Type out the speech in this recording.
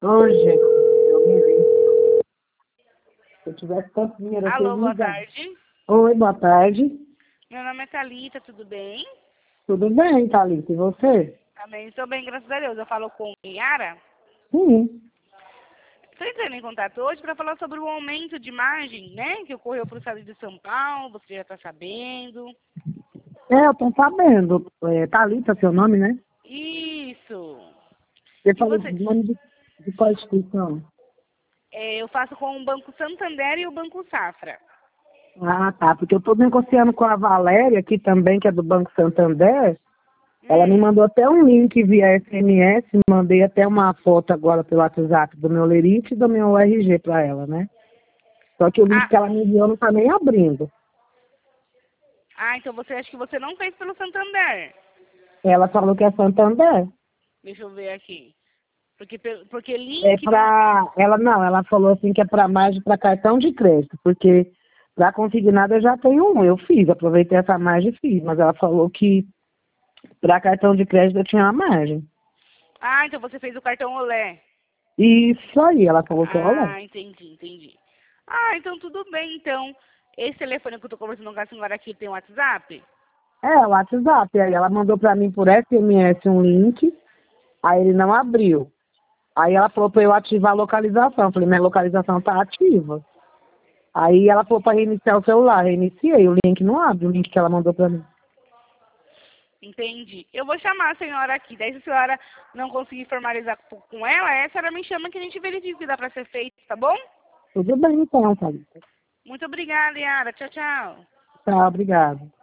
Ô, gente, eu me vi. Se eu tivesse tanto dinheiro, eu Alô, teria boa ligado. tarde. Oi, boa tarde. Meu nome é Thalita, tudo bem? Tudo bem, Thalita? E você? Também estou bem, graças a Deus. Eu falo com Yara. Sim. Estou entrando em contato hoje para falar sobre o aumento de margem, né? Que ocorreu para o estado de São Paulo, você já está sabendo. Eu tô sabendo. Thalita, seu nome, né? Isso. Você E falou você? do nome de qual instituição? Eu faço com o Banco Santander e o Banco Safra. Ah, tá. Porque eu tô negociando com a Valéria, aqui também, que é do Banco Santander. Ela me mandou até um link via SMS, mandei até uma foto agora pelo WhatsApp do meu Lerite e do meu RG para ela, né? Só que o link Ah, que ela me enviou não tá nem abrindo. então você acha que você não fez pelo Santander? Ela falou que é Santander. Deixa eu ver aqui. Porque É link não. pra. Ela não, ela falou assim que é para margem para cartão de crédito, porque para consignado eu já tenho um, eu fiz, aproveitei essa margem e fiz, mas ela falou que para cartão de crédito eu tinha uma margem. Então você fez o cartão Olé. Isso aí, ela falou que olha. Entendi. Então tudo bem, então. Esse telefone que eu tô conversando com a senhora aqui tem WhatsApp? É, o WhatsApp, aí ela mandou para mim por SMS um link, aí ele não abriu. Aí ela falou para eu ativar a localização, eu falei, minha localização tá ativa. Aí ela falou para reiniciar o celular, reiniciei, o link não abre, o link que ela mandou para mim. Entendi. Eu vou chamar a senhora aqui. Daí, se a senhora não conseguir formalizar com ela, a senhora me chama que a gente verifica o que dá pra ser feito, tá bom? Tudo bem então, Thalita. Muito obrigada, Yara. Tchau, tchau. Tá, obrigado.